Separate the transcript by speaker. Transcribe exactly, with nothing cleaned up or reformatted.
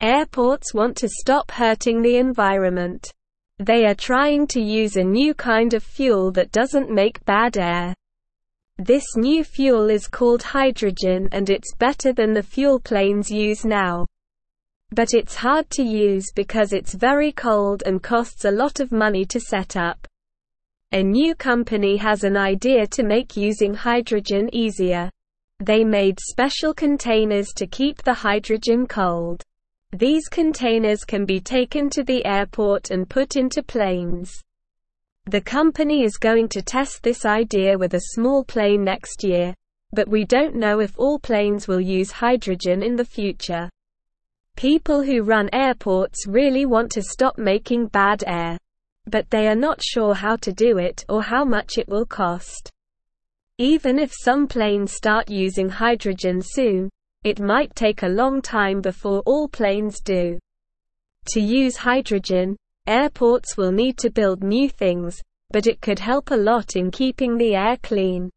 Speaker 1: Airports want to stop hurting the environment. They are trying to use a new kind of fuel that doesn't make bad air. This new fuel is called hydrogen, and it's better than the fuel planes use now. But it's hard to use because it's very cold and costs a lot of money to set up. A new company has an idea to make using hydrogen easier. They made special containers to keep the hydrogen cold. These containers can be taken to the airport and put into planes. The company is going to test this idea with a small plane next year, but we don't know if all planes will use hydrogen in the future. People who run airports really want to stop making bad air, but they are not sure how to do it or how much it will cost. Even if some planes start using hydrogen soon, it might take a long time before all planes do. To use hydrogen, airports will need to build new things, but it could help a lot in keeping the air clean.